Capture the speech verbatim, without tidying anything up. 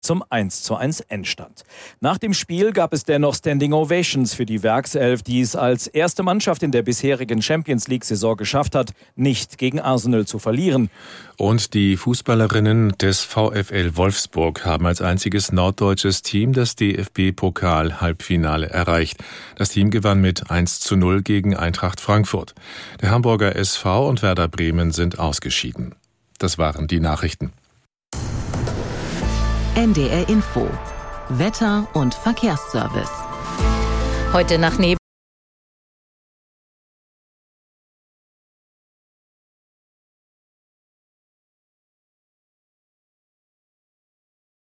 zum eins zu eins Endstand. Nach dem Spiel gab es dennoch Standing Ovations für die Werkself, die es als erste Mannschaft in der bisherigen Champions-League-Saison geschafft hat, nicht gegen Arsenal zu verlieren. Und die Fußballerinnen des VfL Wolfsburg haben als einziges norddeutsches Team das D F B-Pokal-Halbfinale erreicht. Das Team gewann mit eins zu null gegen Eintracht Frankfurt. Der Hamburger S V und Werder Bremen sind ausgeschieden. Das waren die Nachrichten. N D R Info. Wetter und Verkehrsservice. Heute nach Nebel